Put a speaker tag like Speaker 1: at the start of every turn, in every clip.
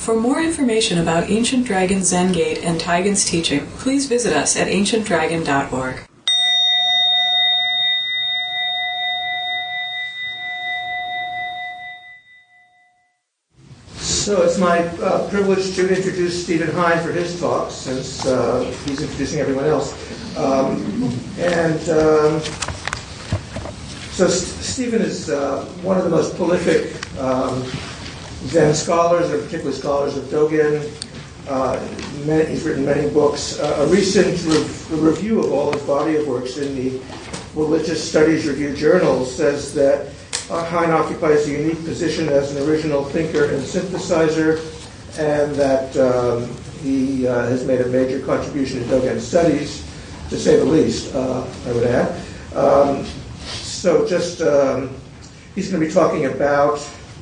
Speaker 1: For more information about Ancient Dragon Zen Gate and Taigen's teaching, please visit us at ancientdragon.org.
Speaker 2: So it's my privilege to introduce Stephen Hein for his talk, since he's introducing everyone else. So Stephen is one of the most prolific Zen scholars, or particularly scholars of Dogen. He's written many books. A recent review of all his body of works in the Religious Studies Review Journal says that Hein occupies a unique position as an original thinker and synthesizer, and that he has made a major contribution to Dogen studies, to say the least, I would add. He's going to be talking about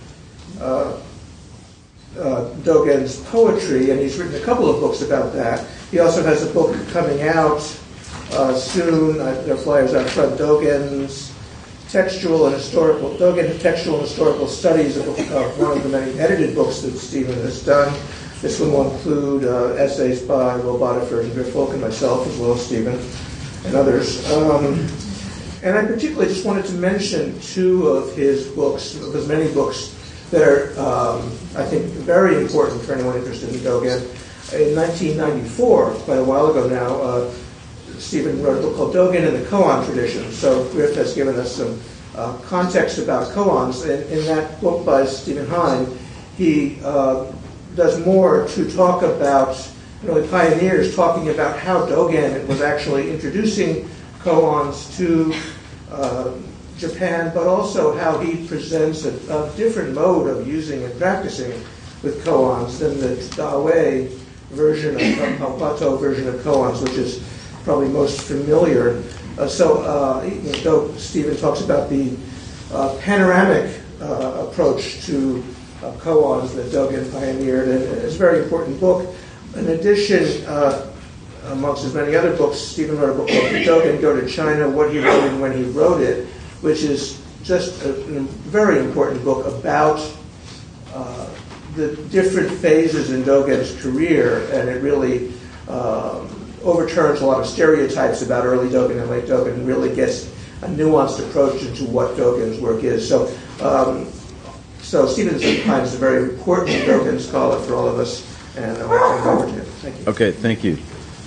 Speaker 2: Dogen's poetry, and he's written a couple of books about that. He also has a book coming out soon. There are flyers out front, Dogen Textual and Historical Studies, of one of the many edited books that Stephen has done. This one will include essays by Will Botifer and Griff Folk and myself, as well as Stephen and others. And I particularly just wanted to mention two of his books, of his many books, that are, I think, very important for anyone interested in Dogen. In 1994, quite a while ago now, Stephen wrote a book called Dogen and the Koan Tradition. So Griff has given us some context about koans. In that book by Stephen Hein, he does more to talk about, pioneers talking about how Dogen was actually introducing koans to Japan, but also how he presents a different mode of using and practicing with koans than the Dawei version of Palpato version of koans, which is probably most familiar. Though Stephen talks about the panoramic approach to koans that Dogen pioneered, and it's a very important book. In addition, amongst his many other books, Stephen wrote a book called Dogen Go to China, What He Wrote and When He Wrote It, which is just a very important book about the different phases in Dogen's career, and it really overturns a lot of stereotypes about early Dogen and late Dogen, and really gets a nuanced approach into what Dogen's work is. So Stephen Hein is a very important Dogen scholar for all of us, and I'll turn it over to him. Thank you.
Speaker 3: Okay, thank you.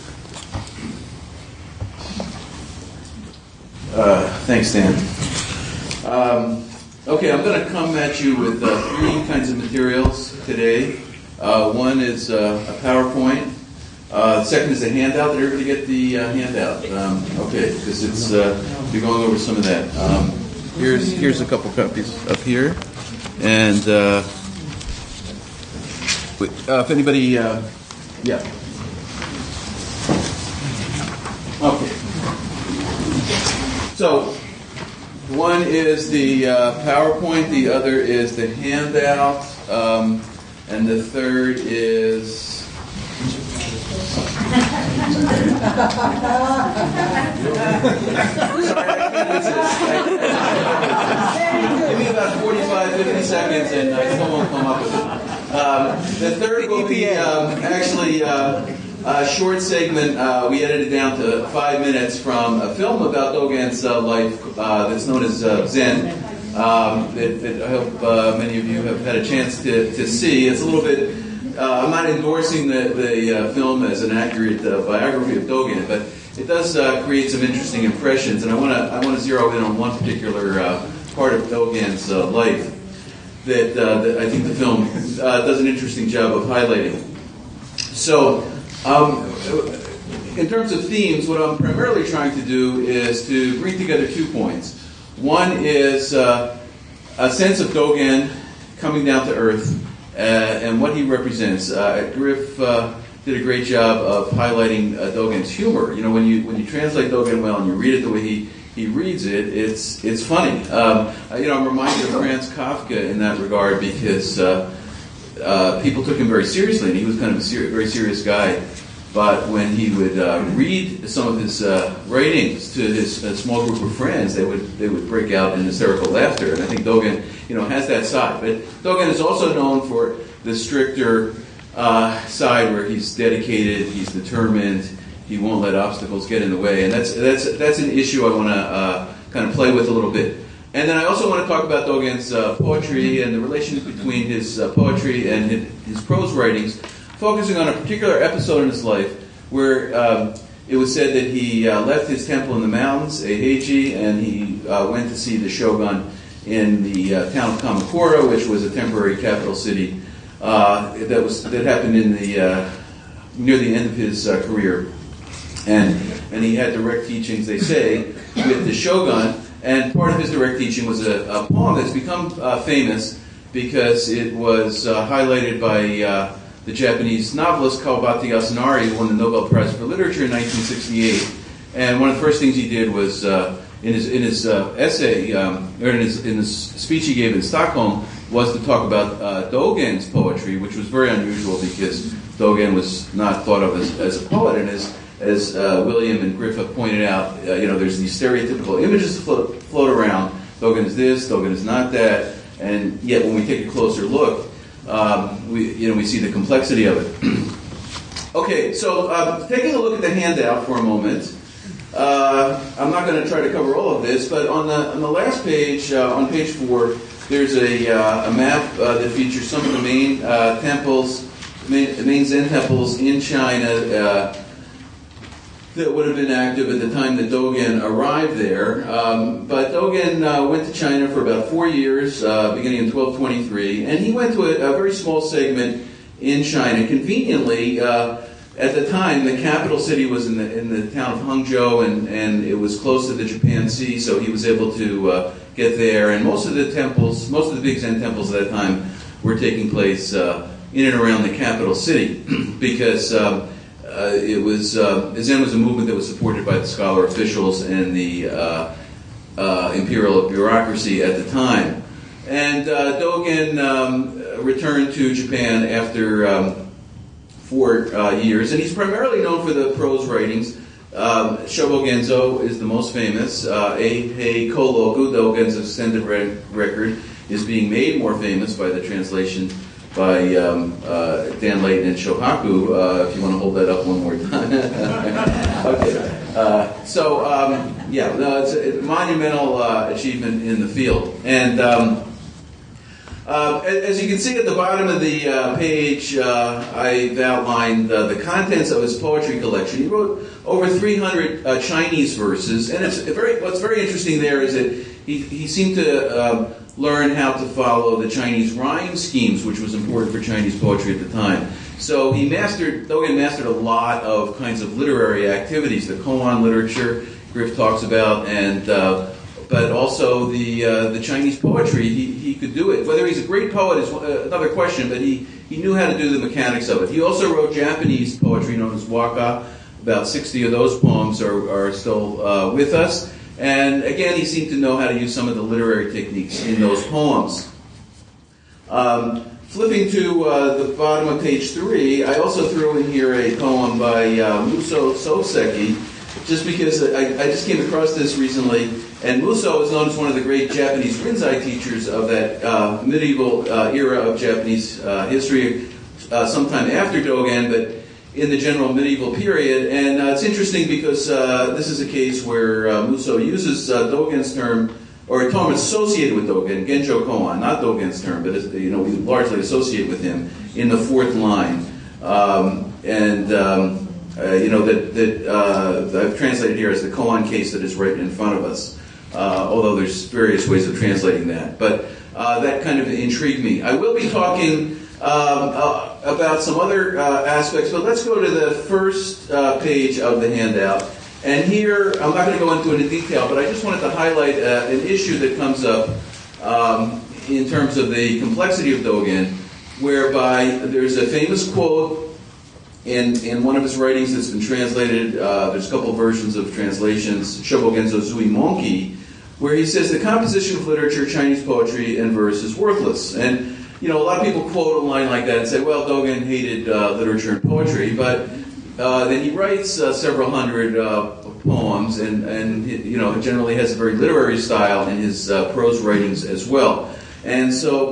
Speaker 3: Thanks, Dan. Okay, I'm going to come at you with three kinds of materials today. One is a PowerPoint. The second is a handout. Did everybody get the handout? Okay, because it's be going over some of that. Here's a couple copies up here, and if anybody, yeah. Okay. So, one is the PowerPoint, the other is the handout, and the third is... Give me about 45, 50 seconds and someone will come up with it. The third will be actually a short segment. We edited down to 5 minutes from a film about Dogen's life that's known as Zen. That I hope many of you have had a chance to see. It's a little bit... I'm not endorsing the film as an accurate biography of Dogen, but it does create some interesting impressions, and I want to zero in on one particular part of Dogen's life that I think the film does an interesting job of highlighting. So, in terms of themes, what I'm primarily trying to do is to bring together 2 points. One is a sense of Dogen coming down to earth, and what he represents. Griff did a great job of highlighting Dogen's humor. You know, when you translate Dogen well and you read it the way he reads it, it's funny. I'm reminded of Franz Kafka in that regard because people took him very seriously, and he was kind of a very serious guy. But when he would read some of his writings to his small group of friends, they would break out in hysterical laughter. And I think Dogen, has that side. But Dogen is also known for the stricter side where he's dedicated, he's determined, he won't let obstacles get in the way, and that's an issue I want to kind of play with a little bit. And then I also want to talk about Dogen's poetry and the relationship between his poetry and his prose writings, focusing on a particular episode in his life where it was said that he left his temple in the mountains, Eiheiji, and he went to see the shogun in the town of Kamakura, which was a temporary capital city that happened in the near the end of his career, and he had direct teachings, they say, with the shogun. And part of his direct teaching was a poem that's become famous because it was highlighted by the Japanese novelist Kawabata Yasunari, who won the Nobel Prize for Literature in 1968. And one of the first things he did was in his essay, or in his speech he gave in Stockholm, was to talk about Dogen's poetry, which was very unusual because Dogen was not thought of as a poet, and as William and Griffith pointed out, there's these stereotypical images that float around. Dogen is this, Dogen is not that, and yet when we take a closer look, we see the complexity of it. Okay, so taking a look at the handout for a moment, I'm not going to try to cover all of this, but on the last page, on page 4, there's a map that features some of the main temples, main Zen temples in China that would have been active at the time that Dogen arrived there. But Dogen went to China for about 4 years, beginning in 1223, and he went to a very small segment in China. Conveniently, at the time, the capital city was in the town of Hangzhou, and it was close to the Japan Sea, so he was able to get there. And most of the big Zen temples at that time were taking place in and around the capital city, because Zen was a movement that was supported by the scholar officials and the imperial bureaucracy at the time. And Dogen returned to Japan after 4 years, and he's primarily known for the prose writings. Shobo Genzo is the most famous. Eihei Koloku, Dogen's extended record, is being made more famous by the translation by Dan Layton and Shohaku, if you want to hold that up one more time. Okay. It's a monumental achievement in the field. And as you can see at the bottom of the page, I've outlined the contents of his poetry collection. He wrote over 300 Chinese verses, and what's very interesting there is that he seemed to learn how to follow the Chinese rhyme schemes, which was important for Chinese poetry at the time. So Dogen mastered a lot of kinds of literary activities, the koan literature Griff talks about, and but also the Chinese poetry. He could do it. Whether he's a great poet is another question, but he knew how to do the mechanics of it. He also wrote Japanese poetry known as waka. About 60 of those poems are still with us. And again, he seemed to know how to use some of the literary techniques in those poems. Flipping to the bottom of page 3, I also threw in here a poem by Muso Soseki, just because I just came across this recently. And Muso is known as one of the great Japanese Rinzai teachers of that medieval era of Japanese history, sometime after Dogen, but in the general medieval period. And it's interesting because this is a case where Muso uses Dogen's term, or a term associated with Dogen, Genjo Koan, not Dogen's term, but we largely associate with him in the fourth line. That I've translated here as the koan case that is right in front of us. Although there's various ways of translating that. But that kind of intrigued me. I will be talking about some other aspects, but let's go to the first page of the handout. And here, I'm not going to go into it in detail, but I just wanted to highlight an issue that comes up in terms of the complexity of Dogen, whereby there's a famous quote in one of his writings that's been translated. There's a couple versions of translations, Shobo Genzo Zui Monki, where he says the composition of literature, Chinese poetry, and verse is worthless. And a lot of people quote a line like that and say, well, Dogen hated literature and poetry, but then he writes several hundred poems, and generally has a very literary style in his prose writings as well. And so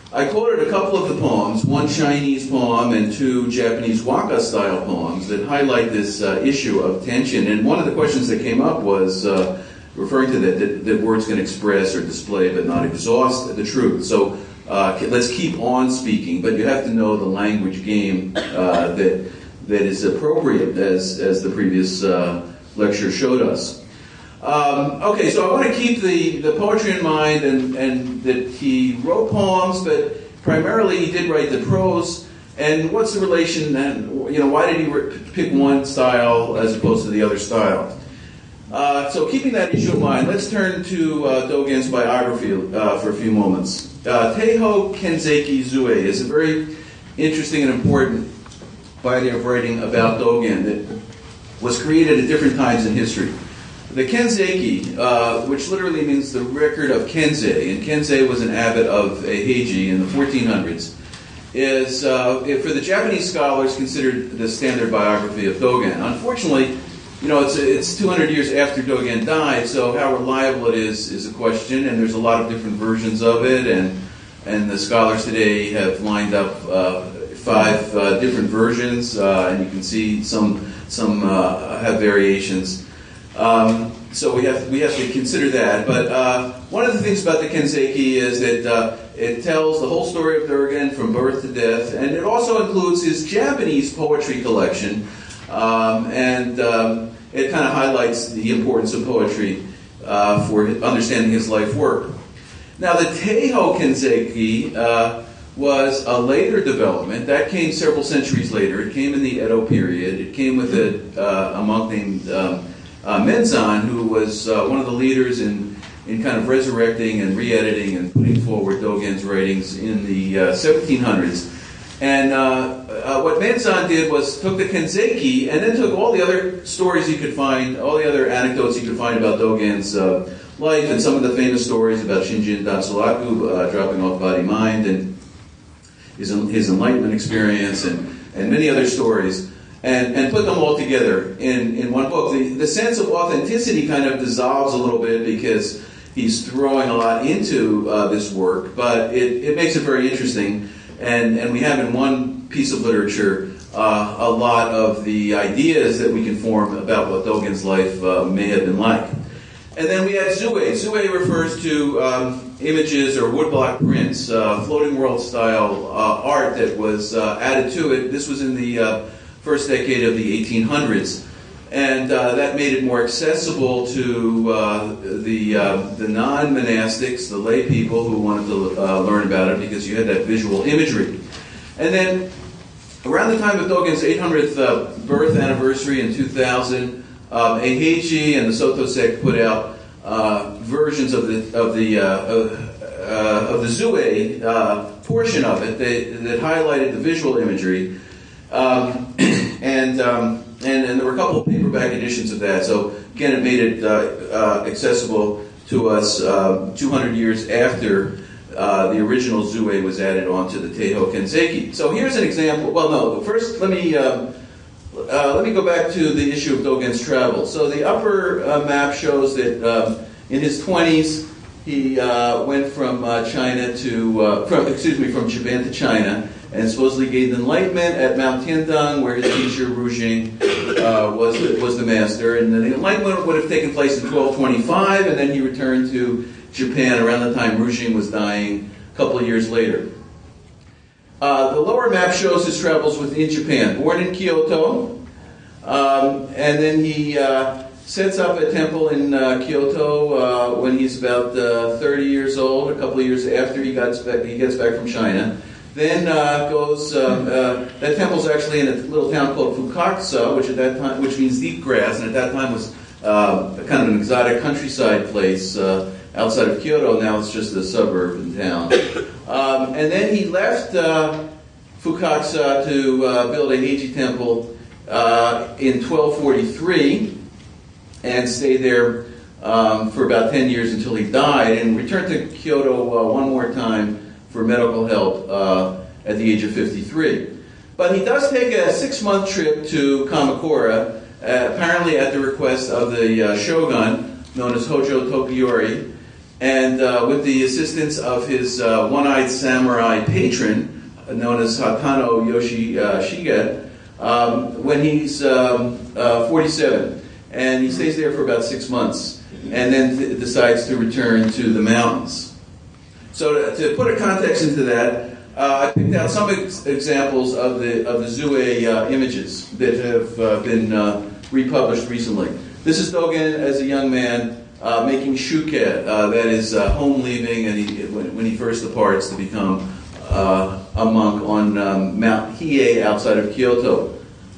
Speaker 3: I quoted a couple of the poems, one Chinese poem and two Japanese waka-style poems that highlight this issue of tension. And one of the questions that came up was referring to that words can express or display but not exhaust the truth. So let's keep on speaking, but you have to know the language game that is appropriate, as the previous lecture showed us. Okay, so I want to keep the poetry in mind, and that he wrote poems, but primarily he did write the prose. And what's the relation? And why did he pick one style as opposed to the other style? So keeping that issue in mind, let's turn to Dogen's biography for a few moments. Teiho Kenzeki Zue is a very interesting and important body of writing about Dogen that was created at different times in history. The Kenzeki, which literally means the record of Kensei, and Kensei was an abbot of a Heiji in the 1400s, is, for the Japanese scholars, considered the standard biography of Dogen. Unfortunately, it's 200 years after Dogen died, so how reliable it is a question, and there's a lot of different versions of it, and the scholars today have lined up 5 different versions, and you can see some have variations. So we have to consider that. But one of the things about the Kenzeki is that it tells the whole story of Dogen from birth to death, and it also includes his Japanese poetry collection, and it kind of highlights the importance of poetry for understanding his life work. Now, the Teiho Kenzeki was a later development. That came several centuries later. It came in the Edo period. It came with a monk named Menzan, who was one of the leaders in kind of resurrecting and re-editing and putting forward Dogen's writings in the 1700s. And what Menzan did was took the Kenzeki and then took all the other stories he could find, all the other anecdotes he could find about Dogen's life, and some of the famous stories about Shinjin Datsuraku dropping off body-mind, and his enlightenment experience, and many other stories, and put them all together in one book. The sense of authenticity kind of dissolves a little bit because he's throwing a lot into this work, but it makes it very interesting. And we have in one piece of literature a lot of the ideas that we can form about what Dogen's life may have been like. And then we have Zue. Zue refers to images or woodblock prints, floating world style art that was added to it. This was in the first decade of the 1800s. And that made it more accessible to the non-monastics, the lay people who wanted to learn about it, because you had that visual imagery. And then around the time of Dogen's 800th birth anniversary in 2000, Eiheiji and the Soto sect put out versions of the Zue portion of it that highlighted the visual imagery, and there were a couple of paperback editions of that. So again, it made it accessible to us 200 years after the original Zue was added onto the Teiho Kenzeki. So here's an example. Well, no. First, let me go back to the issue of Dogen's travel. So the upper map shows that in his 20s he went from from Japan to China, and supposedly gained enlightenment at Mount Tiandang, where his teacher Ru Jing was the master. And the enlightenment would have taken place in 1225, and then he returned to Japan around the time Ru Jing was dying a couple of years later. The lower map shows his travels within Japan. Born in Kyoto, and then he sets up a temple in Kyoto when he's about 30 years old, a couple of years after he gets back from China. Then that temple's actually in a little town called Fukakusa, which means deep grass, and at that time was kind of an exotic countryside place outside of Kyoto. Now it's just a suburban town. And then he left Fukakusa to build a Heiji temple in 1243 and stayed there for about 10 years until he died, and returned to Kyoto one more time for medical help at the age of 53. But he does take a 6-month trip to Kamakura, apparently at the request of the shogun, known as Hojo Tokiyori. and with the assistance of his one-eyed samurai patron, known as Hatano Yoshishige, when he's 47. And he stays there for about 6 months, and then decides to return to the mountains. So to put a context into that, I picked out some examples of the Zue images that have been republished recently. This is Dogen as a young man making shuke, that is home leaving, and when he first departs to become a monk on Mount Hiei outside of Kyoto.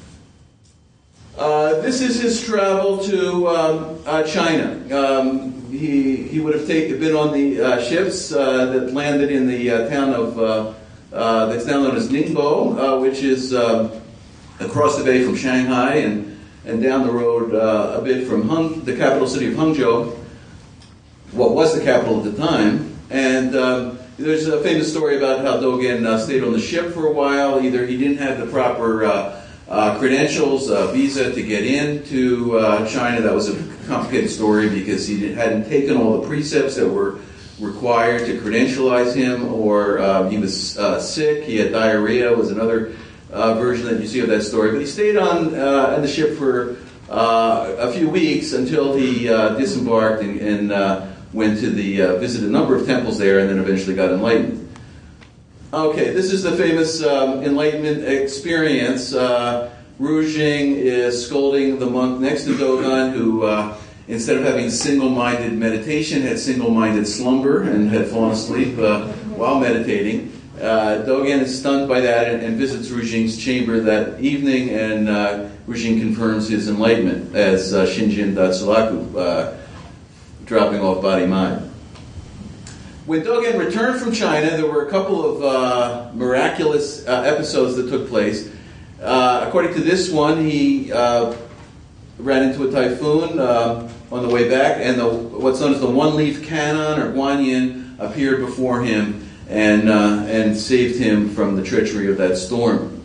Speaker 3: This is his travel to China. He would have been on the ships that landed in the town of that's now known as Ningbo, which is across the bay from Shanghai and down the road a bit from the capital city of Hangzhou, what was the capital at the time. And there's a famous story about how Dogen stayed on the ship for a while. Either he didn't have the proper credentials, visa to get into China. That was a complicated story because he hadn't taken all the precepts that were required to credentialize him, or he was sick, he had diarrhea, was another version that you see of that story. But he stayed on the ship for a few weeks until he disembarked and went to visit a number of temples there, and then eventually got enlightened. Okay, this is the famous enlightenment experience. Ru Jing is scolding the monk next to Dogen, who instead of having single-minded meditation, had single-minded slumber and had fallen asleep while meditating. Dogen is stunned by that and visits Ru Jing's chamber that evening, and Ru Jing confirms his enlightenment as Shinjin Datsulaku, dropping off body-mind. When Dogen returned from China, there were a couple of miraculous episodes that took place. According to this one, he ran into a typhoon on the way back, and what's known as the one-leaf cannon, or Guanyin, appeared before him and saved him from the treachery of that storm.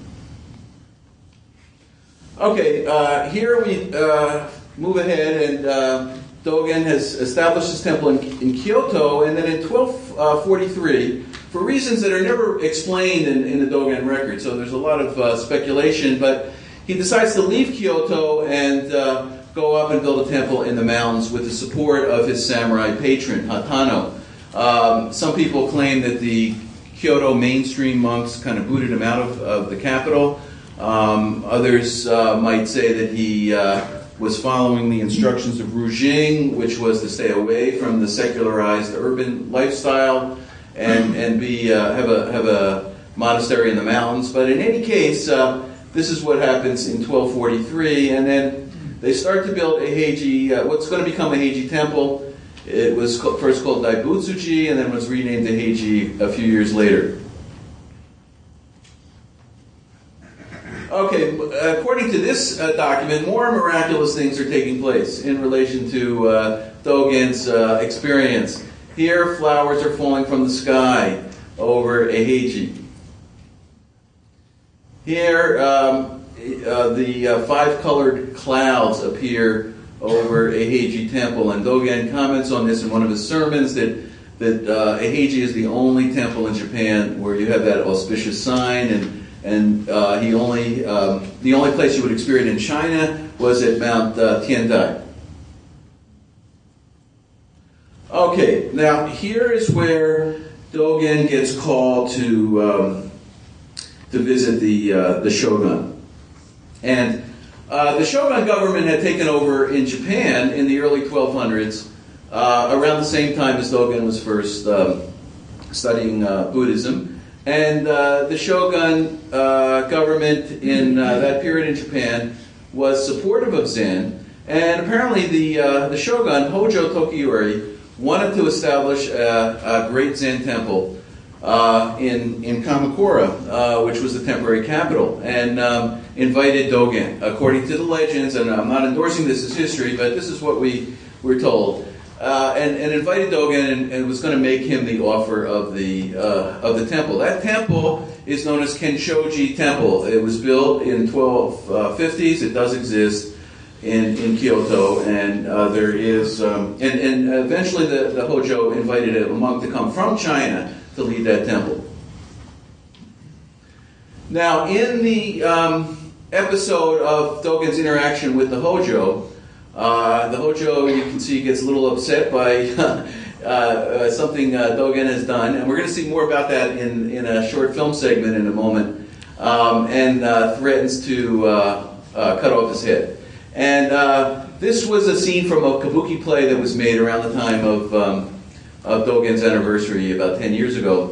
Speaker 3: Okay, here we move ahead, and Dogen has established his temple in Kyoto, and then in 1243, for reasons that are never explained in the Dogen record, so there's a lot of speculation, but he decides to leave Kyoto and go up and build a temple in the mountains with the support of his samurai patron, Hatano. Some people claim that the Kyoto mainstream monks kind of booted him out of the capital. Others might say that he was following the instructions of Ru Jing, which was to stay away from the secularized urban lifestyle and have a monastery in the mountains. But in any case, this is what happens in 1243, and then they start to build a Heiji, what's going to become a Heiji temple. It was first called Daibutsuji, and then was renamed to Heiji a few years later. Okay, according to this document, more miraculous things are taking place in relation to Dogen's experience. Here, flowers are falling from the sky over a Heiji. Here, the five-colored clouds appear over a Heiji temple, and Dogen comments on this in one of his sermons that a Heiji is the only temple in Japan where you have that auspicious sign, and the only place you would experience it in China was at Mount Tiandai. Okay, now here is where Dogen gets called to visit the shogun, and the shogun government had taken over in Japan in the early 1200s, around the same time as Dogen was first studying Buddhism. And the shogun government in that period in Japan was supportive of Zen, and apparently the shogun, Hojo Tokiyori, wanted to establish a great Zen temple in Kamakura, which was the temporary capital, and invited Dogen. According to the legends, and I'm not endorsing this as history, but this is what we were told, and invited Dogen and was going to make him the offer of the temple. That temple is known as Kenshoji Temple. It was built in 1250s. It does exist. in Kyoto, and there is and eventually the Hojo invited a monk to come from China to lead that temple. Now, in the episode of Dogen's interaction with the Hojo you can see gets a little upset by something Dogen has done, and we're going to see more about that in a short film segment in a moment, and threatens to cut off his head. And this was a scene from a kabuki play that was made around the time of Dogen's anniversary about 10 years ago.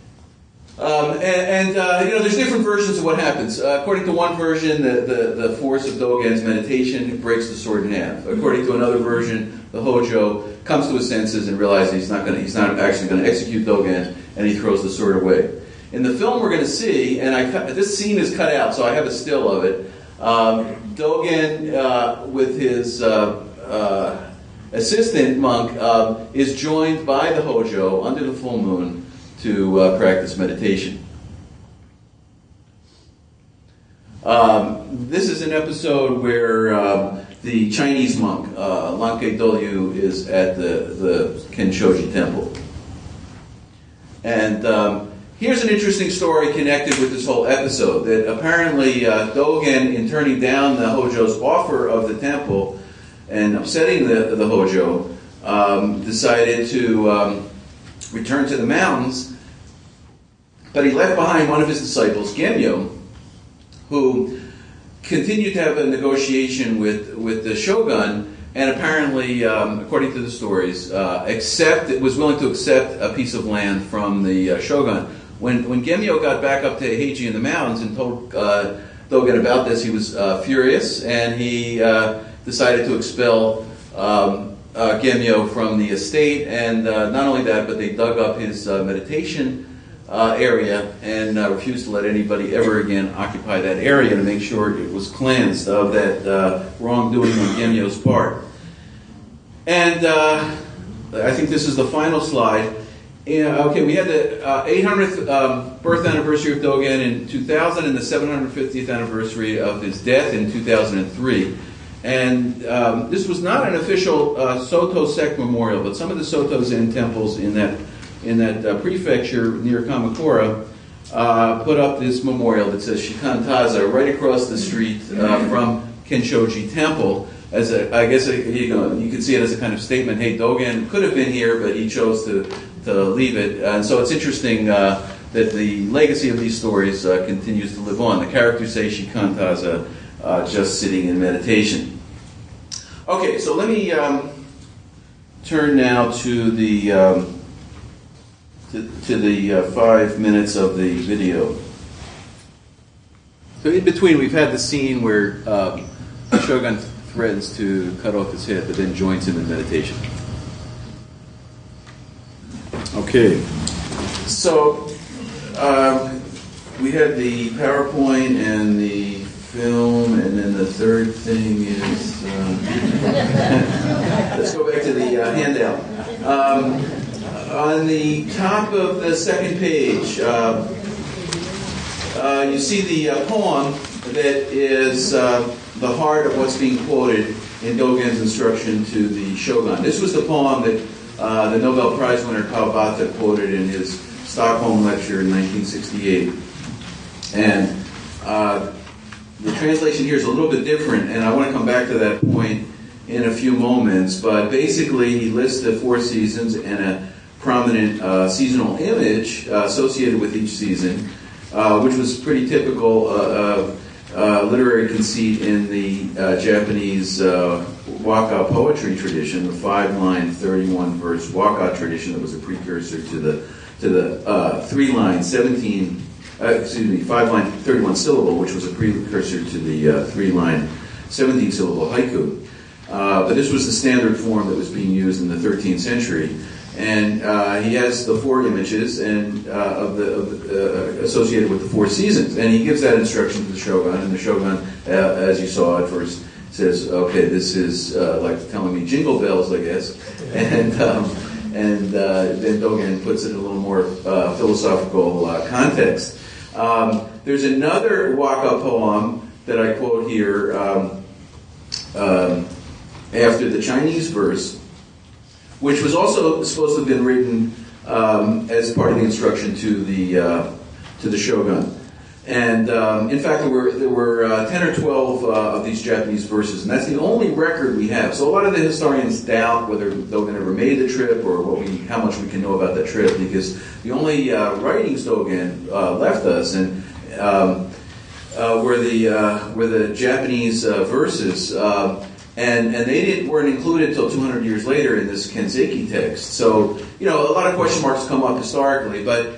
Speaker 3: There's different versions of what happens. According to one version, the force of Dogen's meditation breaks the sword in half. According to another version, the Hojo comes to his senses and realizes he's not actually going to execute Dogen, and he throws the sword away. In the film, we're going to see, and this scene is cut out, so I have a still of it. Dogen, with his assistant monk, is joined by the Hojo under the full moon to practice meditation. This is an episode where the Chinese monk, Lanke Dolyu, is at the Kenshoji temple. And here's an interesting story connected with this whole episode, that apparently Dogen, in turning down the Hojo's offer of the temple and upsetting the Hojo, decided to return to the mountains, but he left behind one of his disciples, Gemyo, who continued to have a negotiation with the shogun, and apparently, according to the stories, was willing to accept a piece of land from the shogun. When Gemyo got back up to Heiji in the mountains and told Dogen about this, he was furious, and he decided to expel Gemyo from the estate, and not only that, but they dug up his meditation area and refused to let anybody ever again occupy that area to make sure it was cleansed of that wrongdoing on Gemyo's part. And I think this is the final slide. We had the 800th birth anniversary of Dogen in 2000 and the 750th anniversary of his death in 2003. And this was not an official Soto sect memorial, but some of the Soto Zen temples in that prefecture near Kamakura put up this memorial that says Shikantaza right across the street from Kenshoji Temple. You can see it as a kind of statement. Hey, Dogen could have been here, but he chose to leave it. And so it's interesting that the legacy of these stories continues to live on. The characters say Shikantaza just sitting in meditation. Okay, so let me turn now to the 5 minutes of the video. So in between, we've had the scene where Shogun threatens to cut off his head, but then joins him in meditation. Okay, so we had the PowerPoint and the film, and then the third thing is let's go back to the handout. On the top of the second page, you see the poem that is the heart of what's being quoted in Dogen's instruction to the shogun. This was the poem that the Nobel Prize winner Kawabata quoted in his Stockholm lecture in 1968. And the translation here is a little bit different, and I want to come back to that point in a few moments. But basically, he lists the 4 seasons and a prominent seasonal image associated with each season, which was pretty typical literary conceit in the Japanese waka poetry tradition, the 5-line, 31-verse waka tradition that was a precursor to the 3-line, 5-line, 31-syllable, which was a precursor to the 3-line, 17-syllable haiku. But this was the standard form that was being used in the 13th century. And he has the 4 images and associated with the 4 seasons, and he gives that instruction to the shogun. And the shogun, as you saw at first, says, "Okay, this is like telling me jingle bells, I guess." And then Dogen puts it in a little more philosophical context. There's another waka poem that I quote here after the Chinese verse, which was also supposed to have been written as part of the instruction to the shogun. And in fact, there were 10 or 12 of these Japanese verses, and that's the only record we have. So a lot of the historians doubt whether Dogen ever made the trip or how much we can know about that trip, because the only writings Dogen left us and were the Japanese verses, and they weren't included until 200 years later in this Kenzeki text. So a lot of question marks come up historically, but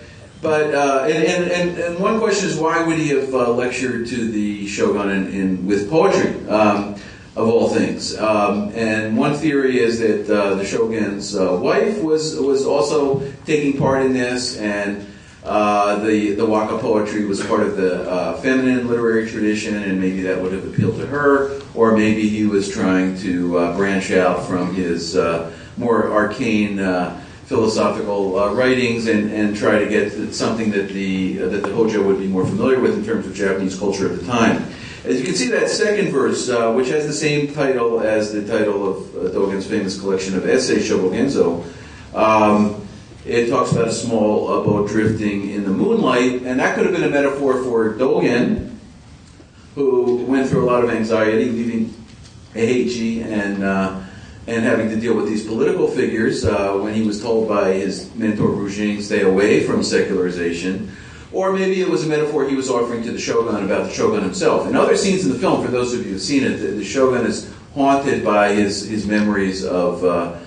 Speaker 3: one question is, why would he have lectured to the shogun with poetry, of all things? And one theory is that the shogun's wife was also taking part in this, and the waka poetry was part of the feminine literary tradition, and maybe that would have appealed to her, or maybe he was trying to branch out from his more arcane philosophical writings and try to get something that the Hojo would be more familiar with in terms of Japanese culture at the time. As you can see, that second verse, which has the same title as the title of Dogen's famous collection of essays, Shobogenzo, it talks about a small boat drifting in the moonlight, and that could have been a metaphor for Dogen, who went through a lot of anxiety, leaving Eiheiji and having to deal with these political figures when he was told by his mentor Rujing, stay away from secularization. Or maybe it was a metaphor he was offering to the shogun about the shogun himself. In other scenes in the film, for those of you who have seen it, the shogun is haunted by his memories of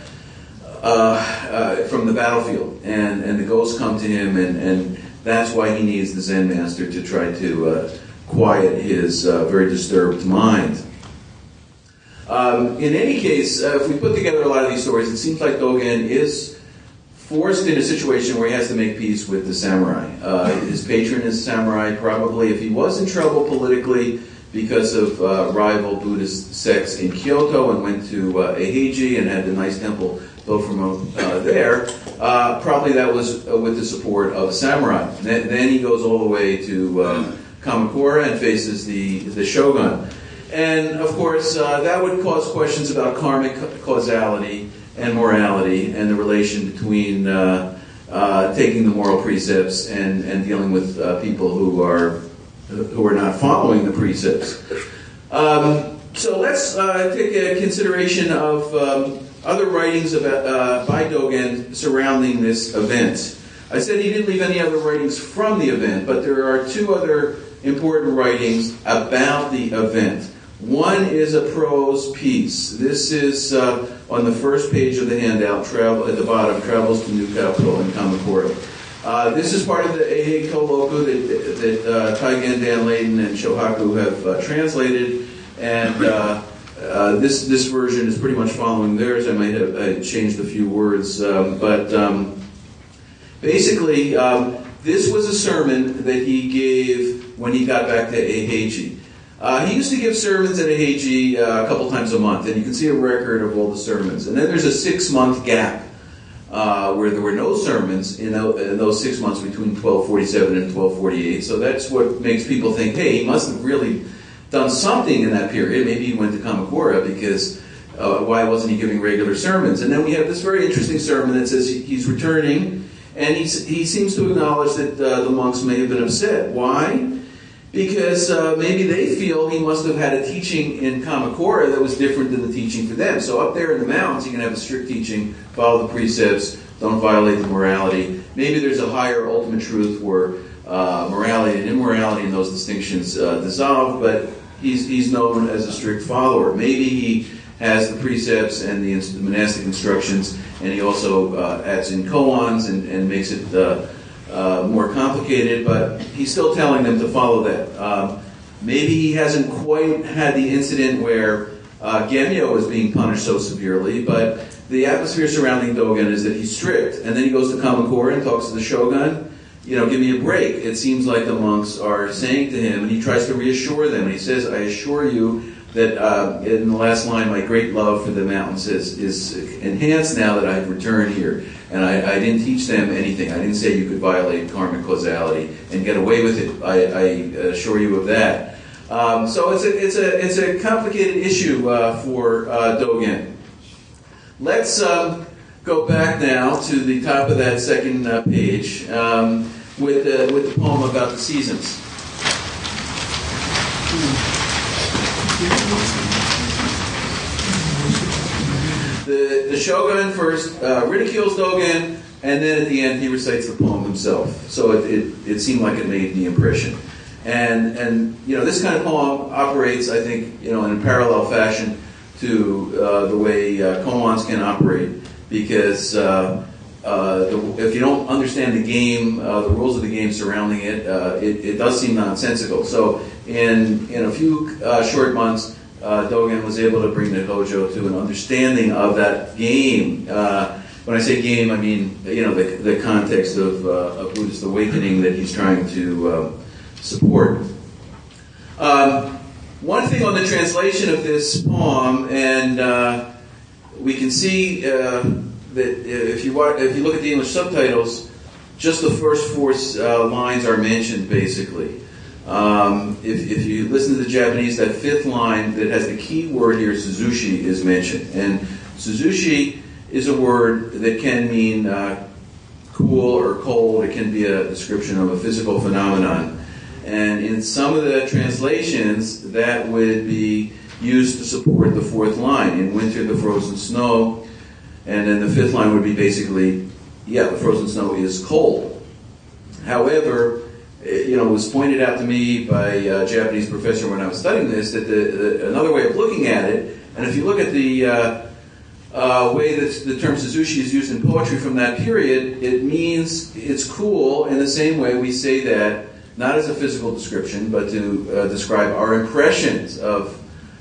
Speaker 3: from the battlefield, and the ghosts come to him, and that's why he needs the Zen master to try to quiet his very disturbed mind. In any case, if we put together a lot of these stories, it seems like Dogen is forced in a situation where he has to make peace with the samurai. His patron is samurai, probably. If he was in trouble politically because of rival Buddhist sects in Kyoto and went to Eiheiji and had the nice temple built from there, probably that was with the support of samurai. Then he goes all the way to Kamakura and faces the shogun. And, of course, that would cause questions about karmic causality and morality and the relation between taking the moral precepts and dealing with people who are not following the precepts. So let's take a consideration of other writings by Dogen surrounding this event. I said he didn't leave any other writings from the event, but there are two other important writings about the event. One is a prose piece. This is on the first page of the handout, at the bottom, Travels to New Capital in Kamakura. This is part of the Eihei Koboku that Taigen, Dan Layden, and Shohaku have translated, and this version is pretty much following theirs. I might have changed a few words, but basically, this was a sermon that he gave when he got back to Eiheiji. He used to give sermons at Eiheiji a couple times a month, and you can see a record of all the sermons. And then there's a 6-month gap where there were no sermons in those 6 months between 1247 and 1248. So that's what makes people think, hey, he must have really done something in that period. Maybe he went to Kamakura, because why wasn't he giving regular sermons? And then we have this very interesting sermon that says he's returning, and he seems to acknowledge that the monks may have been upset. Why? Because maybe they feel he must have had a teaching in Kamakura that was different than the teaching for them. So up there in the mountains, you can have a strict teaching, follow the precepts, don't violate the morality. Maybe there's a higher ultimate truth where morality and immorality and those distinctions dissolve, but he's known as a strict follower. Maybe he has the precepts and the monastic instructions, and he also adds in koans and makes it more complicated, but he's still telling them to follow that. Maybe he hasn't quite had the incident where Gemyo is being punished so severely, but the atmosphere surrounding Dogen is that he's strict. And then he goes to Kamakura and talks to the shogun, give me a break. It seems like the monks are saying to him, and he tries to reassure them, and he says, I assure you that in the last line, my great love for the mountains is enhanced now that I've returned here. And I didn't teach them anything. I didn't say you could violate karmic causality and get away with it. I assure you of that. So it's a complicated issue for Dogen. Let's go back now to the top of that second page with the poem about the seasons. The shogun first ridicules Dogen, and then at the end he recites the poem himself. So it seemed like it made the impression. And this kind of poem operates, I think, in a parallel fashion to the way koans can operate, because if you don't understand the game, the rules of the game surrounding it, it does seem nonsensical. So in a few short months, Dogen was able to bring the Hojo to an understanding of that game. When I say game, I mean the context of Buddhist awakening that he's trying to support. One thing on the translation of this poem, and we can see that if you look at the English subtitles, just the first four lines are mentioned, basically. If you listen to the Japanese, that fifth line that has the key word here, suzushi, is mentioned. And suzushi is a word that can mean cool or cold. It can be a description of a physical phenomenon. And in some of the translations, that would be used to support the fourth line. In winter, the frozen snow. And then the fifth line would be basically, the frozen snow is cold. However, it was pointed out to me by a Japanese professor when I was studying this that another way of looking at it, and if you look at the way that the term suzushi is used in poetry from that period, it means it's cool in the same way we say that, not as a physical description, but to describe our impressions of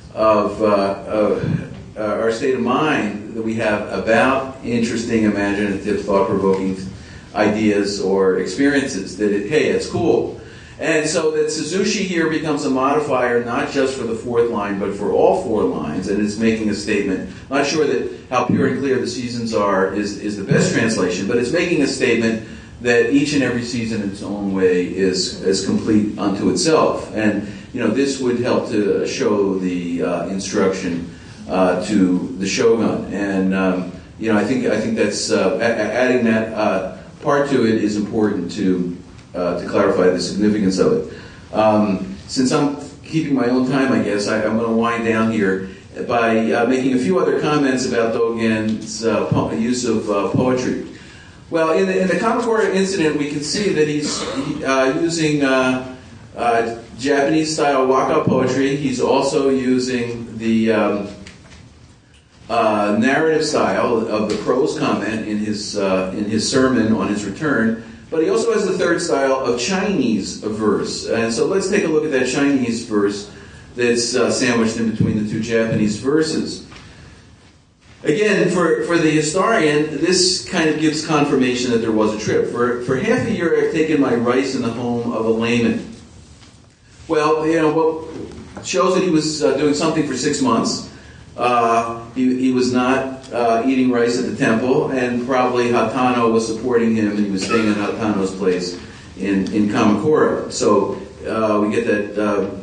Speaker 3: our state of mind that we have about interesting, imaginative, thought-provoking ideas or experiences, that it's cool. And so that suzushi here becomes a modifier not just for the fourth line, but for all four lines, and it's making a statement. I'm not sure that how pure and clear the seasons are is the best translation, but it's making a statement that each and every season in its own way is complete unto itself. And this would help to show the instruction to the shogun. And I think that's adding that part to it is important to clarify the significance of it. Since I'm keeping my own time, I guess I'm going to wind down here by making a few other comments about Dogen's use of poetry. Well, in the Kamakura incident, we can see that he's using Japanese-style waka poetry. He's also using the narrative style of the prose comment in his sermon on his return. But he also has the third style of Chinese verse. And so let's take a look at that Chinese verse that's sandwiched in between the two Japanese verses. Again, for the historian, this kind of gives confirmation that there was a trip. For half a year, I've taken my rice in the home of a layman. Well, what shows that he was doing something for 6 months. He was not eating rice at the temple, and probably Hatano was supporting him, and he was staying in Hatano's place in Kamakura. So we get that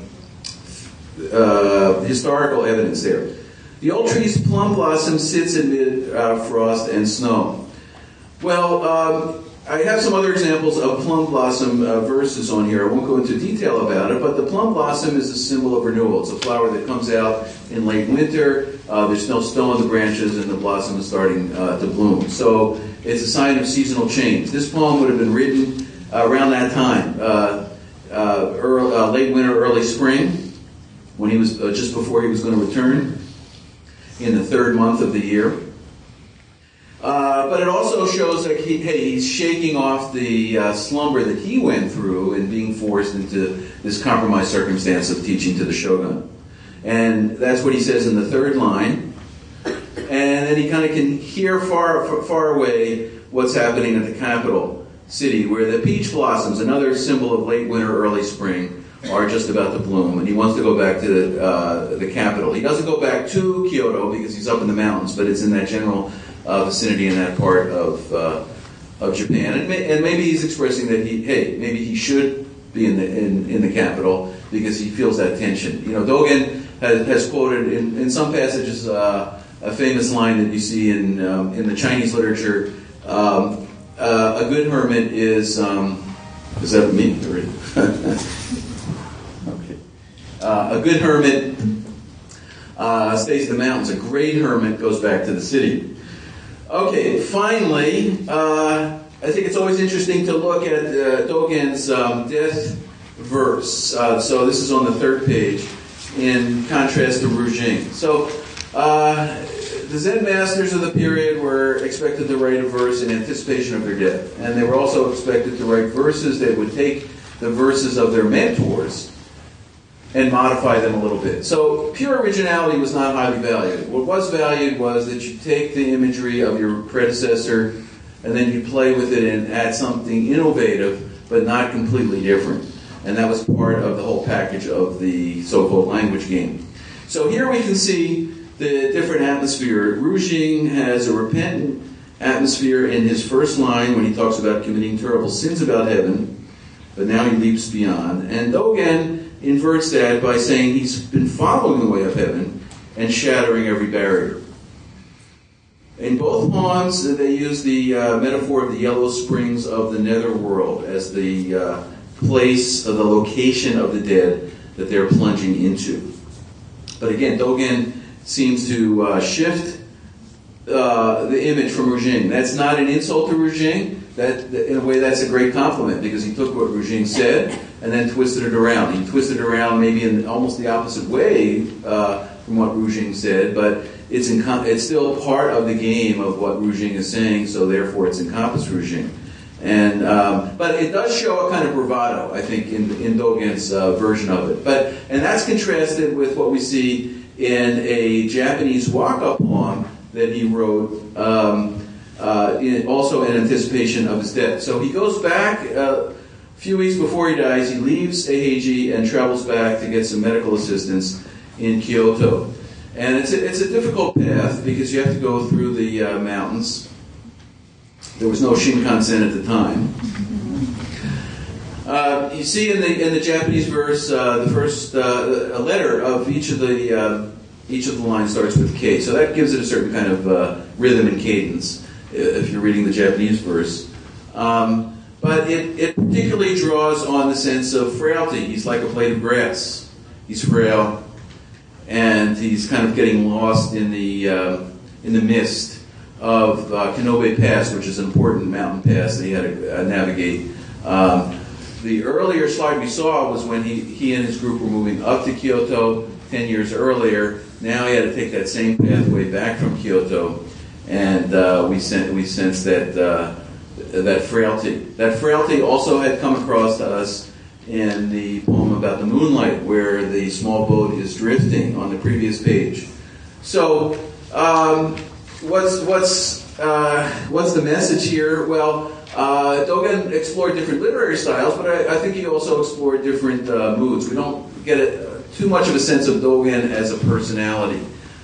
Speaker 3: historical evidence there. The old tree's plum blossom sits amid frost and snow. Well, I have some other examples of plum blossom verses on here. I won't go into detail about it, but the plum blossom is a symbol of renewal. It's a flower that comes out in late winter. There's no snow on the branches, and the blossom is starting to bloom. So it's a sign of seasonal change. This poem would have been written around that time, late winter, early spring, when he was just before he was going to return in the third month of the year. But it also shows that he's shaking off the slumber that he went through and being forced into this compromised circumstance of teaching to the shogun. And that's what he says in the third line. And then he kind of can hear far away what's happening at the capital city, where the peach blossoms, another symbol of late winter, early spring, are just about to bloom. And he wants to go back to the capital. He doesn't go back to Kyoto because he's up in the mountains, but it's in that general vicinity in that part of Japan. And maybe he's expressing that maybe he should be in the capital because he feels that tension. Dogen has quoted in some passages a famous line that you see in the Chinese literature. A good hermit is that me? Okay. A good hermit stays in the mountains. A great hermit goes back to the city. Okay, finally, I think it's always interesting to look at Dogen's death verse. So this is on the third page, in contrast to Ru Jing. So the Zen masters of the period were expected to write a verse in anticipation of their death, and they were also expected to write verses that would take the verses of their mentors and modify them a little bit. So pure originality was not highly valued. What was valued was that you take the imagery of your predecessor and then you play with it and add something innovative but not completely different. And that was part of the whole package of the so-called language game. So here we can see the different atmosphere. Ru Jing has a repentant atmosphere in his first line when he talks about committing terrible sins about heaven, but now he leaps beyond. And Dogen inverts that by saying he's been following the way of heaven and shattering every barrier. In both poems, they use the metaphor of the yellow springs of the netherworld as the place, the location of the dead that they're plunging into. But again, Dogen seems to shift the image from Ru Jing. That's not an insult to Ru Jing. That, in a way, that's a great compliment because he took what Ru Jing said and then twisted it around. He twisted it around maybe in almost the opposite way from what Ru Jing said, but it's still part of the game of what Ru Jing is saying, so therefore it's encompassed Ru Jing. And but it does show a kind of bravado, I think, in Dogen's version of it. And that's contrasted with what we see in a Japanese waka poem that he wrote, also in anticipation of his death. So he goes back a few weeks before he dies. He leaves Eiheiji and travels back to get some medical assistance in Kyoto. And it's a difficult path because you have to go through the mountains. There was no Shinkansen at the time. You see in the Japanese verse, the first a letter of each of the lines starts with K, so that gives it a certain kind of rhythm and cadence if you're reading the Japanese verse. But it particularly draws on the sense of frailty. He's like a blade of grass. He's frail, and he's kind of getting lost in the mist of Kanobe Pass, which is an important mountain pass that he had to navigate. The earlier slide we saw was when he and his group were moving up to Kyoto 10 years earlier. Now he had to take that same pathway back from Kyoto, and we sense that frailty. That frailty also had come across to us in the poem about the moonlight, where the small boat is drifting on the previous page. So, what's the message here? Well, Dogen explored different literary styles, but I think he also explored different moods. We don't get too much of a sense of Dogen as a personality.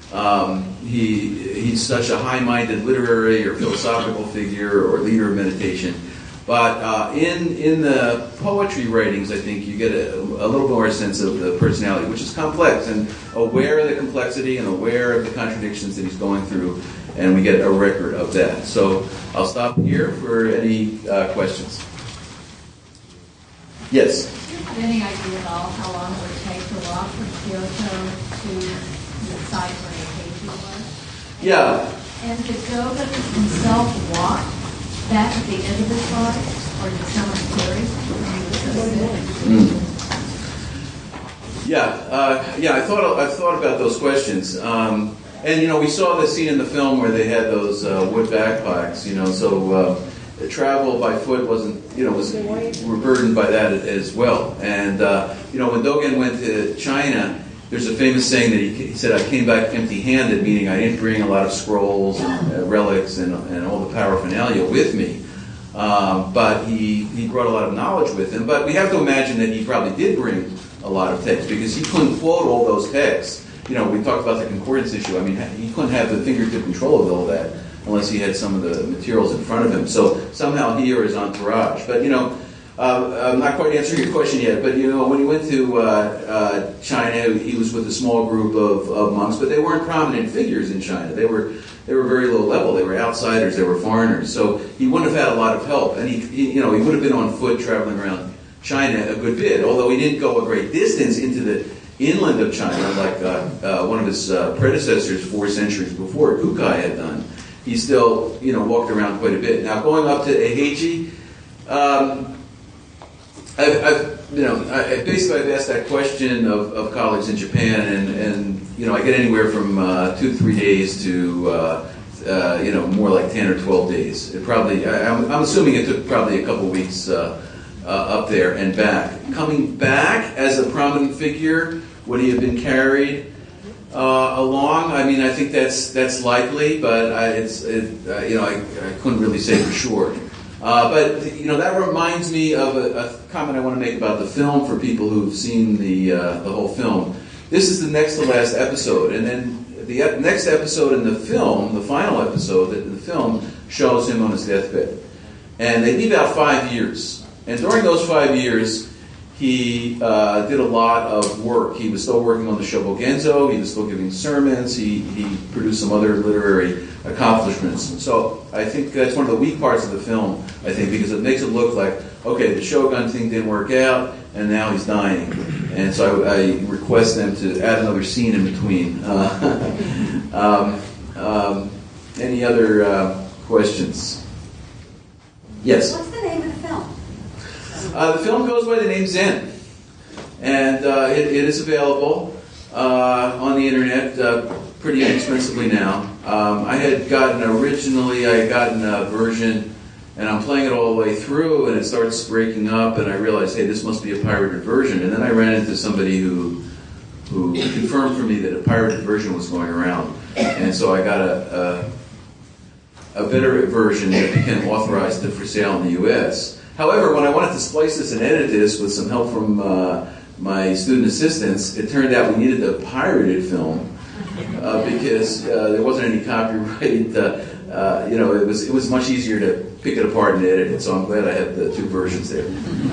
Speaker 3: He's such a high-minded literary or philosophical figure or leader of meditation. But in the poetry writings, I think you get a little more sense of the personality, which is complex, and aware of the complexity and aware of the contradictions that he's going through, and we get a record of that. So I'll stop here for any questions. Yes?
Speaker 4: Do you have any idea at all how long it would take to walk from Kyoto to the site where Eiheiji was?
Speaker 3: Yeah.
Speaker 4: And did Dogen himself walk back at the end of his life, or did someone carry him?
Speaker 3: I thought about those questions. And we saw the scene in the film where they had those wood backpacks. So travel by foot we're burdened by that as well. And when Dogen went to China, there's a famous saying that he said, "I came back empty-handed," meaning I didn't bring a lot of scrolls and relics and all the paraphernalia with me. But he brought a lot of knowledge with him. But we have to imagine that he probably did bring a lot of text because he couldn't quote all those texts. We talked about the concordance issue. I mean, he couldn't have the fingertip control of all that unless he had some of the materials in front of him. So somehow he or his entourage. But, I'm not quite answering your question yet, but when he went to China, he was with a small group of monks, but they weren't prominent figures in China. They were very low level. They were outsiders. They were foreigners. So he wouldn't have had a lot of help, and he would have been on foot traveling around China a good bit. Although he didn't go a great distance into the inland of China like one of his predecessors 4 centuries before, Kukai, had done. He still walked around quite a bit. Now going up to Eiheiji. I've asked that question of colleagues in Japan, and I get anywhere from 2 to 3 days to more like 10 or 12 days. I'm assuming it took probably a couple weeks up there and back. Coming back as a prominent figure, would he have been carried along? I mean, I think that's likely, but I couldn't really say for sure. But that reminds me of a comment I want to make about the film for people who've seen the whole film. This is the next to last episode, and then the next episode in the film, the final episode in the film, shows him on his deathbed. And they leave out 5 years. And during those 5 years, he did a lot of work. He was still working on the Shobogenzo. He was still giving sermons. He produced some other literary accomplishments. And so I think that's one of the weak parts of the film, I think, because it makes it look like, okay, the Shogun thing didn't work out, and now he's dying. And so I request them to add another scene in between. Any other questions? Yes?
Speaker 5: What's the name of the film?
Speaker 3: The film goes by the name Zen, and it is available on the internet pretty inexpensively now. I had gotten a version, and I'm playing it all the way through, and it starts breaking up, and I realized, hey, this must be a pirated version. And then I ran into somebody who confirmed for me that a pirated version was going around, and so I got a better version that became authorized for sale in the U.S. However, when I wanted to splice this and edit this with some help from my student assistants, it turned out we needed a pirated film because there wasn't any copyright. It was much easier to pick it apart and edit it. So I'm glad I have the 2 versions there.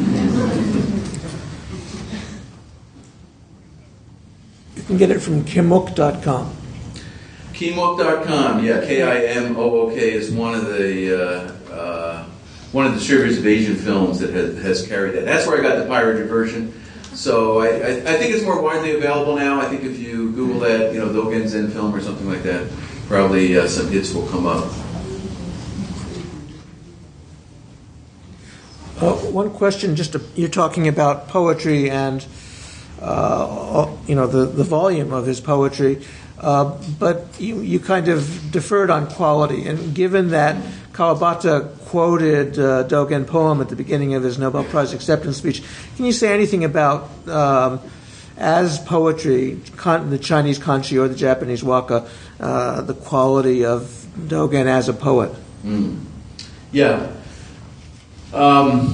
Speaker 2: You can get it from Kimook.com.
Speaker 3: Kimook.com, yeah, Kimook is one of the distributors of Asian films that has carried that. That's where I got the pirated version. So I think it's more widely available now. I think if you Google that, Dogen Zen film or something like that, probably some hits will come up.
Speaker 2: One question, you're talking about poetry and the volume of his poetry, but you kind of deferred on quality. And given that Kawabata quoted Dogen poem at the beginning of his Nobel Prize acceptance speech, can you say anything about, as poetry, the Chinese kanji or the Japanese waka, the quality of Dogen as a poet?
Speaker 3: Yeah. I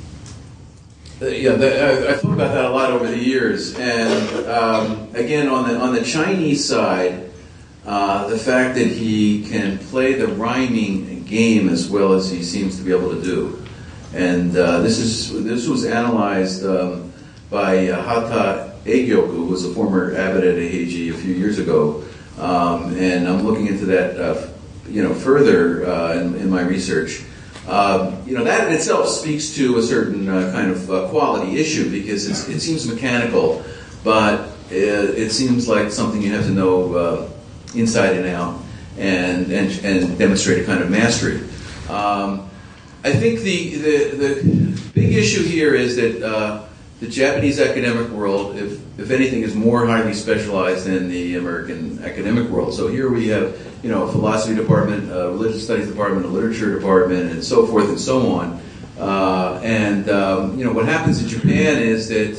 Speaker 3: thought about that a lot over the years, and again, on the Chinese side, the fact that he can play the rhyming game as well as he seems to be able to do, and this was analyzed by Hata Egyoku, who was a former abbot at Eiheiji a few years ago, and I'm looking into that further in my research. That in itself speaks to a certain kind of quality issue because it seems mechanical, but it seems like something you have to know inside and out and demonstrate a kind of mastery. I think the big issue here is that the Japanese academic world, if anything, is more highly specialized than the American academic world. So here we have a philosophy department, a religious studies department, a literature department, and so forth and so on. What happens in Japan is that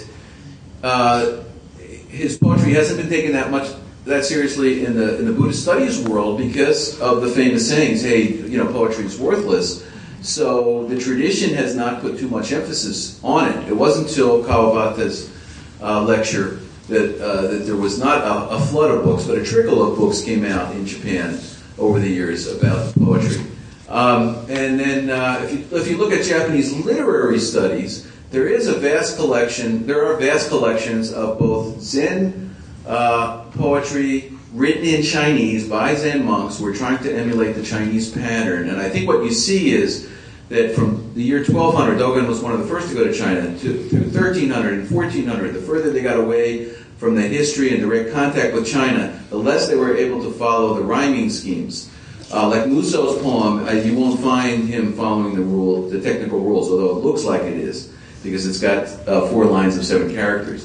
Speaker 3: his poetry hasn't been taken that seriously in the Buddhist studies world because of the famous sayings, hey, poetry is worthless. So the tradition has not put too much emphasis on it. It wasn't until Kawabata's lecture that there was not a flood of books, but a trickle of books came out in Japan over the years about poetry. And then if you look at Japanese literary studies, there are vast collections of both Zen poetry written in Chinese by Zen monks who are trying to emulate the Chinese pattern. And I think what you see is that from the year 1200, Dogen was one of the first to go to China, through 1300 and 1400, the further they got away from the history and direct contact with China, the less they were able to follow the rhyming schemes. Like Musou's poem, you won't find him following the technical rules, although it looks like it is, because it's got 4 lines of 7 characters.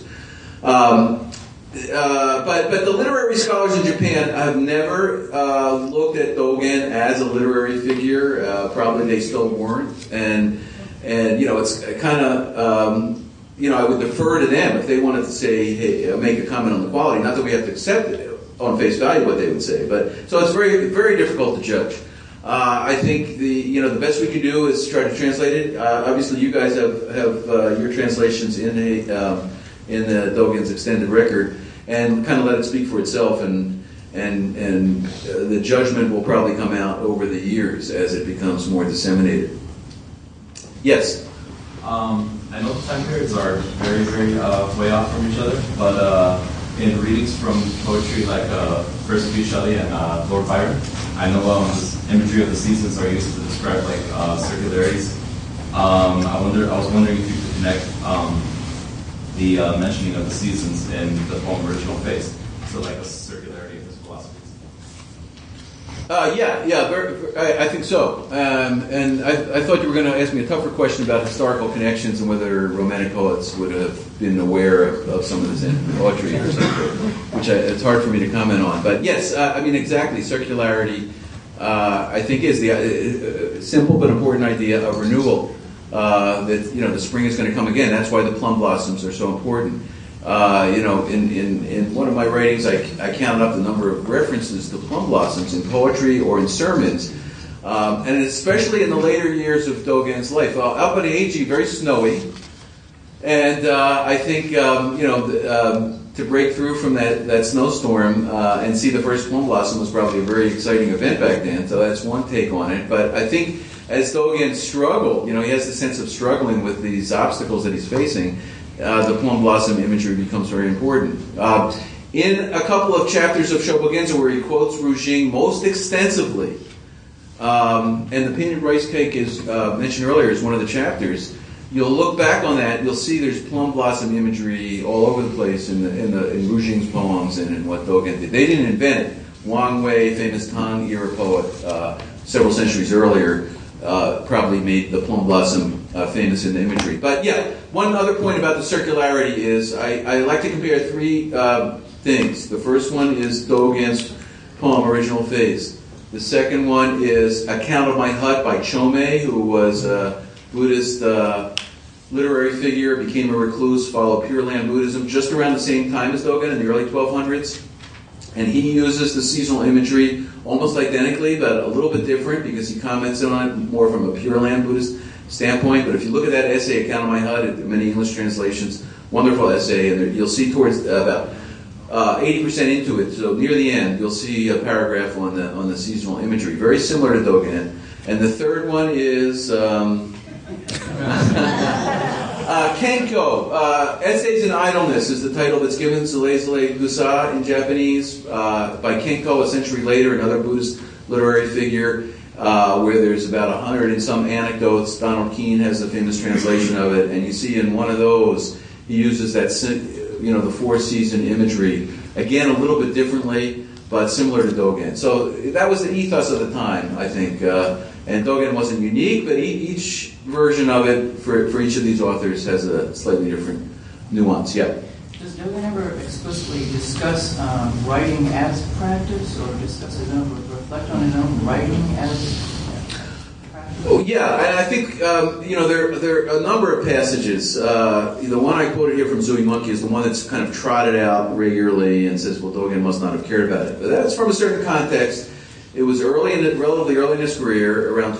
Speaker 3: But the literary scholars in Japan have never looked at Dogen as a literary figure. Probably they still weren't, and it's kind of I would defer to them if they wanted to say, hey, make a comment on the quality. Not that we have to accept it on face value what they would say, but so it's very, very difficult to judge. I think the best we can do is try to translate it. Obviously, you guys have your translations in the Dogen's extended record, and kind of let it speak for itself, and the judgment will probably come out over the years as it becomes more disseminated. Yes.
Speaker 5: I know the time periods are very, very way off from each other, but in readings from poetry like Percy Shelley and Lord Byron, I know this imagery of the seasons are used to describe like circularities. I was wondering if you could connect the mentioning of the seasons in the poem Original Face to like a circularity of his philosophies.
Speaker 3: I think so. And I thought you were going to ask me a tougher question about historical connections and whether Romantic poets would have been aware of some of this in poetry or something, which it's hard for me to comment on. But yes, exactly. Circularity, I think, is the simple but important idea of renewal. That the spring is going to come again. That's why the plum blossoms are so important. In one of my writings, I counted up the number of references to plum blossoms in poetry or in sermons, and especially in the later years of Dogen's life. Out by the Eiji, very snowy, and I think to break through from that snowstorm and see the first plum blossom was probably a very exciting event back then. So that's one take on it. But I think as Dogen struggled, he has the sense of struggling with these obstacles that he's facing. The plum blossom imagery becomes very important. In a couple of chapters of Shobogenzo where he quotes Ru Jing most extensively, and the peanut rice cake is mentioned earlier as one of the chapters, you'll look back on that, you'll see there's plum blossom imagery all over the place in Ru Jing's poems and in what Dogen did. They didn't invent it. Wang Wei, famous Tang era poet, several centuries earlier, probably made the plum blossom famous in the imagery. But yeah, one other point about the circularity is I like to compare 3 things. The first one is Dogen's poem Original Phase. The second one is Account of My Hut by Chome, who was a Buddhist literary figure, became a recluse, followed Pure Land Buddhism just around the same time as Dogen in the early 1200s. And he uses the seasonal imagery almost identically, but a little bit different because he comments on it more from a Pure Land Buddhist standpoint. But if you look at that essay, Account of My Hut, many English translations, wonderful essay, and you'll see towards about 80% into it, so near the end, you'll see a paragraph on the seasonal imagery, very similar to Dogen. And the third one is Kenko, Essays in Idleness is the title that's given to Zule Gusa in Japanese by Kenko a century later, another Buddhist literary figure, where there's about 100 and some anecdotes. Donald Keene has the famous translation of it, and you see in one of those, he uses that, the 4-season imagery, again a little bit differently, but similar to Dogen. So that was the ethos of the time, I think. And Dogen wasn't unique, but each version of it for each of these authors has a slightly different nuance. Yeah.
Speaker 6: Does Dogen ever explicitly discuss writing as practice, or discuss his own, reflect on his own writing as practice?
Speaker 3: Oh yeah, and I think there are a number of passages. The one I quoted here from Zui Monkey is the one that's kind of trotted out regularly and says, "Well, Dogen must not have cared about it," but that's from a certain context. It was relatively early in his career, around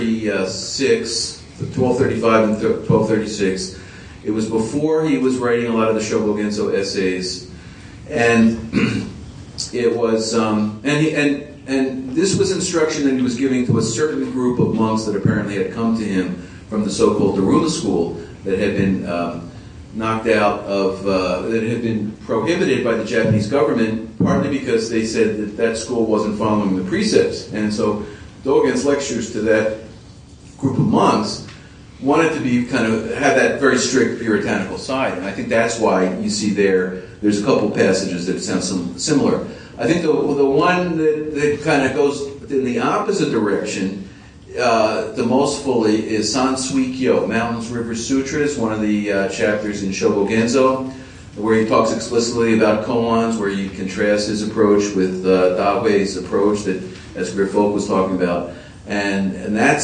Speaker 3: 1235 and 1236. It was before he was writing a lot of the Shobogenzo essays, and it was and And this was instruction that he was giving to a certain group of monks that apparently had come to him from the so-called Daruma school that had been knocked out of, that had been prohibited by the Japanese government, partly because they said that that school wasn't following the precepts. And so Dogen's lectures to that group of monks wanted to be kind of have that very strict puritanical side. And I think that's why you see there's a couple passages that sound similar. I think the one that kind of goes in the opposite direction the most fully is Sansui-kyo, Mountains, Rivers Sutras, one of the chapters in Shobogenzo, where he talks explicitly about koans, where he contrasts his approach with Dahui's approach that, as Griff Folk was talking about. And in that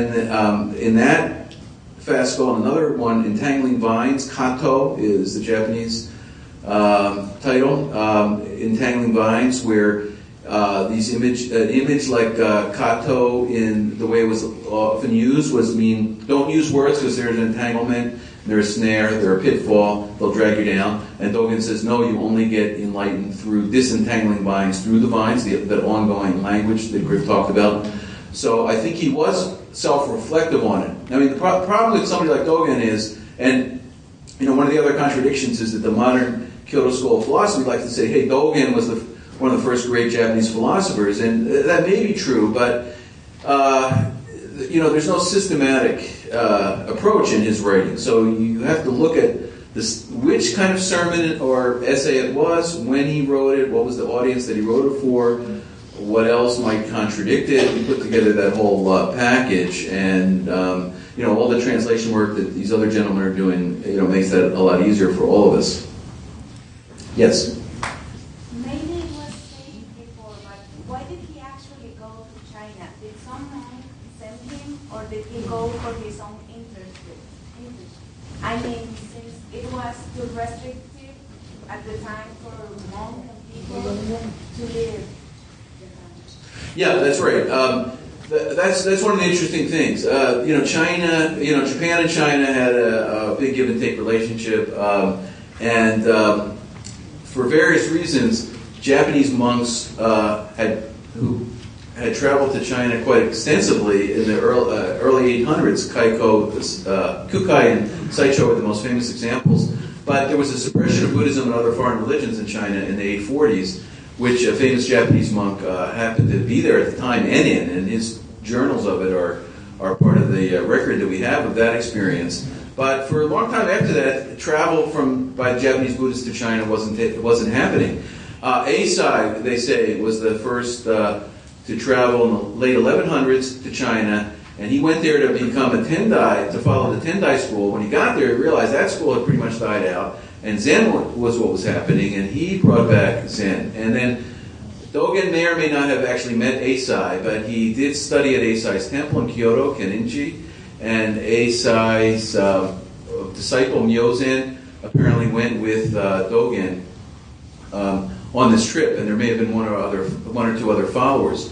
Speaker 3: fascicle, another one, Entangling Vines, Kato is the Japanese title, Entangling Vines, where these image like Kato in the way it was often used was mean don't use words because there's an entanglement, there's a snare, there's a pitfall, they'll drag you down. And Dogen says no, you only get enlightened through disentangling vines, through the vines, the ongoing language that Griff talked about. So I think he was self-reflective on it. I mean, the problem with somebody like Dogen is, and one of the other contradictions is that the modern Kyoto School of Philosophy likes to say, hey, Dogen was one of the first great Japanese philosophers, and that may be true, but there's no systematic approach in his writing. So you have to look at which kind of sermon or essay it was, when he wrote it, what was the audience that he wrote it for, what else might contradict it. We put together that whole package, and all the translation work that these other gentlemen are doing, makes that a lot easier for all of us. Yes.
Speaker 7: Maybe it was said before, but why did he actually go to China? Did someone send him, or did he go for his own interest? I mean, since it was too restrictive at the time for monks and people to live.
Speaker 3: Yeah, that's right. That's one of the interesting things. China, Japan and China had a big give and take relationship, and for various reasons, Japanese monks who had traveled to China quite extensively in the early 800s. Kukai and Saicho were the most famous examples. But there was a suppression of Buddhism and other foreign religions in China in the 840s, which a famous Japanese monk happened to be there at the time and his journals of it are part of the record that we have of that experience. But for a long time after that, travel by Japanese Buddhists to China wasn't happening. Eisai, they say, was the first to travel in the late 1100s to China, and he went there to become a Tendai, to follow the Tendai school. When he got there, he realized that school had pretty much died out, and Zen was what was happening, and he brought back Zen. And then Dogen may or may not have actually met Eisai, but he did study at Eisai's temple in Kyoto, Keninji, and Eisai's disciple Myozen apparently went with Dogen on this trip, and there may have been one or two other followers.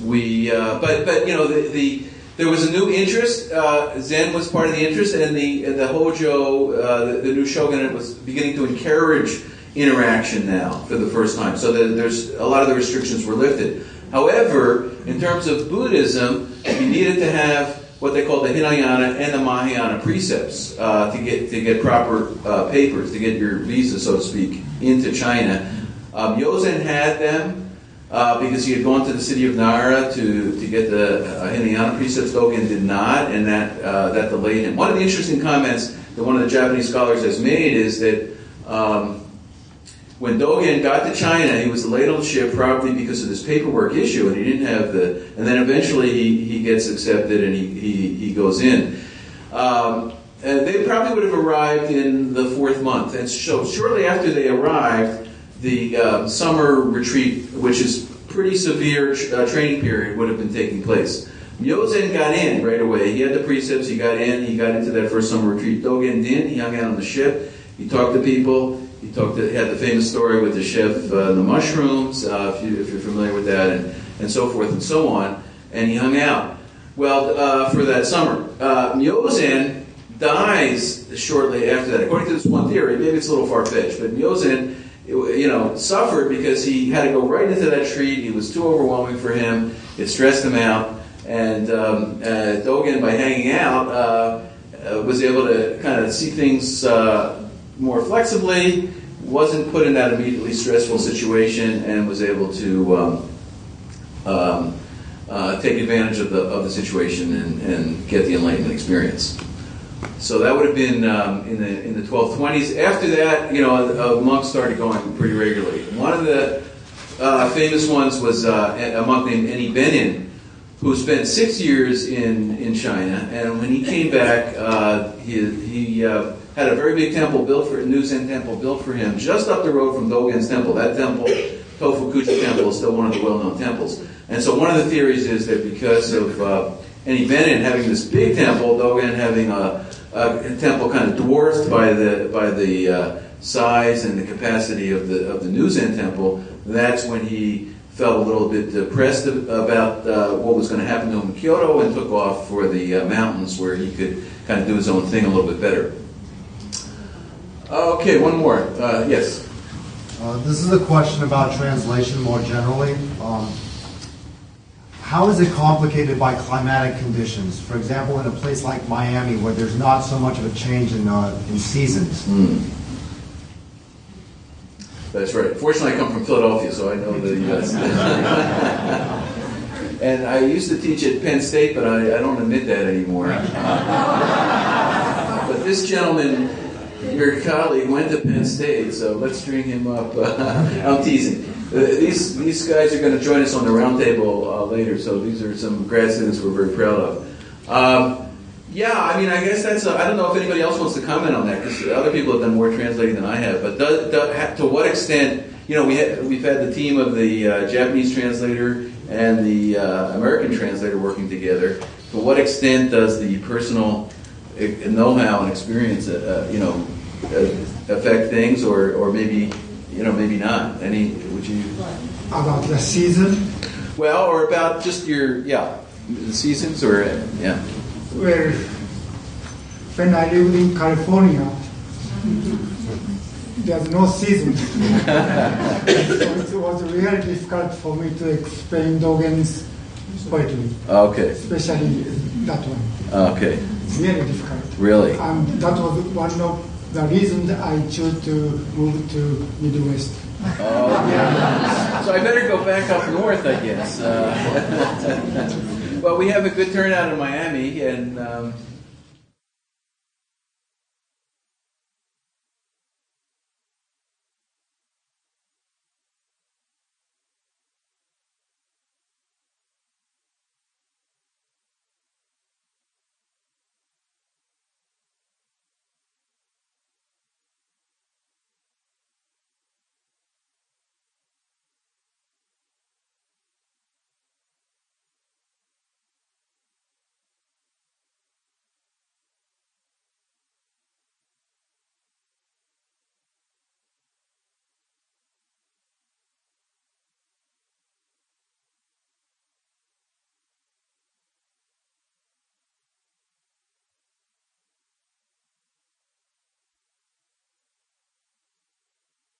Speaker 3: There was a new interest. Zen was part of the interest, and the Hojo, the new shogunate, was beginning to encourage interaction now for the first time. So there's a lot of the restrictions were lifted. However, in terms of Buddhism, you needed to have what they call the Hinayana and the Mahayana precepts to get proper papers, to get your visa, so to speak, into China. Myozen had them because he had gone to the city of Nara to get the Hinayana precepts. Dogen did not, and that delayed him. One of the interesting comments that one of the Japanese scholars has made is that when Dogen got to China, he was delayed on the ship probably because of this paperwork issue, and he didn't have and then eventually he gets accepted and he goes in. And they probably would have arrived in the 4th month. And so shortly after they arrived, the summer retreat, which is pretty severe training period, would have been taking place. Myozen got in right away. He had the precepts. He got into that first summer retreat. Dogen didn't. He hung out on the ship. He talked to people. He had the famous story with the chef and the mushrooms, if you're familiar with that, and so forth and so on. And he hung out. Well, for that summer, Myozen dies shortly after that. According to this one theory, maybe it's a little far-fetched, but Myozen suffered because he had to go right into that retreat. It was too overwhelming for him. It stressed him out. And Dogen, by hanging out, was able to kind of see things more flexibly, wasn't put in that immediately stressful situation, and was able to take advantage of the situation and get the enlightenment experience. So that would have been in the 1220s. After that, monks started going pretty regularly. One of the famous ones was a monk named Eni Benin, who spent 6 years in China, and when he came back, he had a very big temple built for a new Zen temple built for him just up the road from Dogen's temple. That temple, Tofukuchi Temple, is still one of the well-known temples. And so one of the theories is that because of Eni Benin having this big temple, Dogen having a temple kind of dwarfed by the size and the capacity of the new Zen temple, that's when he felt a little bit depressed about what was going to happen to him in Kyoto and took off for the mountains where he could kind of do his own thing a little bit better. Okay, one more. Yes?
Speaker 8: This is a question about translation more generally. How is it complicated by climatic conditions? For example, in a place like Miami where there's not so much of a change in seasons.
Speaker 3: That's right. Fortunately, I come from Philadelphia, so I know the U.S. And I used to teach at Penn State, but I don't admit that anymore. But this gentleman, your colleague, went to Penn State, so let's string him up. I'm teasing. These guys are going to join us on the roundtable later, so these are some grad students we're very proud of. I guess that's I don't know if anybody else wants to comment on that, because other people have done more translating than I have, but to what extent, we've had the team of the Japanese translator and the American translator working together. To what extent does the personal know-how and experience, affect things, or maybe, maybe not? Would you?
Speaker 9: About the season?
Speaker 3: Well, or about just the seasons, or, yeah.
Speaker 9: Well, when I lived in California, there's no season. So it was really difficult for me to explain Dogen's poetry.
Speaker 3: Okay.
Speaker 9: Especially that one.
Speaker 3: Okay.
Speaker 9: It's really difficult.
Speaker 3: Really?
Speaker 9: That was one of the reasons I chose to move to Midwest.
Speaker 3: Oh, yeah. So I better go back up north, I guess. Well, we have a good turnout in Miami, and